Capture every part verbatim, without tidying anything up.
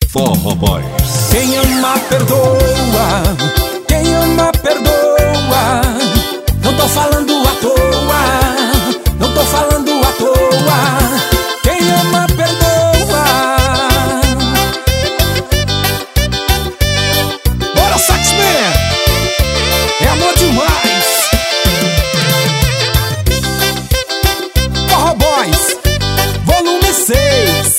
Forró Boys. Quem ama perdoa, quem ama perdoa. Não tô falando à toa, não tô falando à toa. Quem ama perdoa. Bora, Saxman! É amor demais. Forró Boys, volume seis.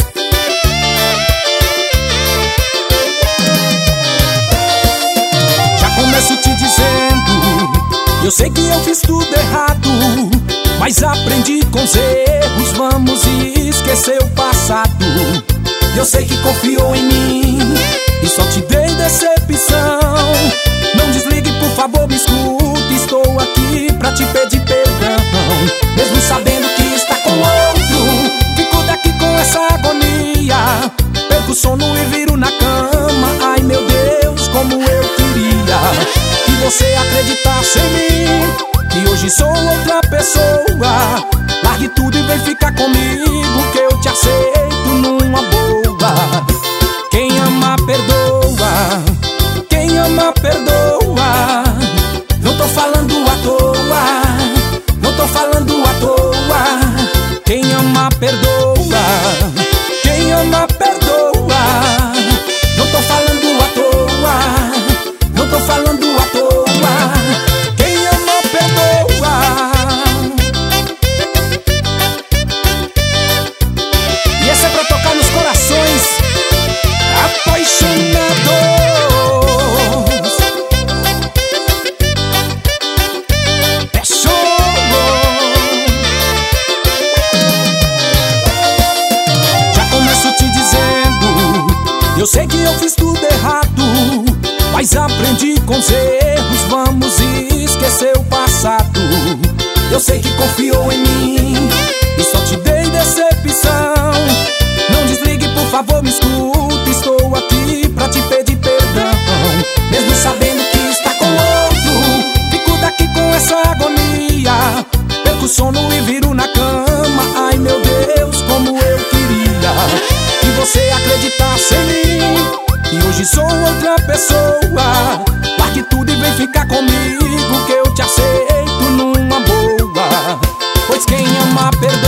Começo te dizendo, eu sei que eu fiz tudo errado, mas aprendi com os erros, vamos esquecer o passado. Eu sei que confiou em mim e só te dei decepção. Não desligue, por favor, me escute, estou aqui pra te pedir perdão. Mesmo sabendo que está com outro, fico daqui com essa agonia. Perco o sono e viro na cama, ai meu Deus, como eu queria que você acreditasse em mim, que hoje sou outra pessoa. Largue tudo e vem ficar comigo, que eu te aceito numa boa. Quem ama perdoa, quem ama perdoa. Não tô falando à toa, não tô falando à toa. Quem ama perdoa, quem ama perdoa. Não tô falando à toa, não tô falando à toa. Quem ama perdoa. E essa é pra tocar nos corações apaixonados. É show. Já começo te dizendo, eu sei que eu fiz tudo errado, mas aprendi com os erros, vamos esquecer o passado. Eu sei que confiou em mim e só te dei decepção. Não desligue, por favor, me escuta, estou aqui pra te pedir perdão. Mesmo sabendo que está com outro, fico daqui com essa agonia. Perco o sono e viro na cama, ai meu Deus, como eu queria que você acreditasse em mim, e hoje sou outra pessoa. Largue tudo e vem ficar comigo, que eu te aceito numa boa. Pois quem ama perdoa.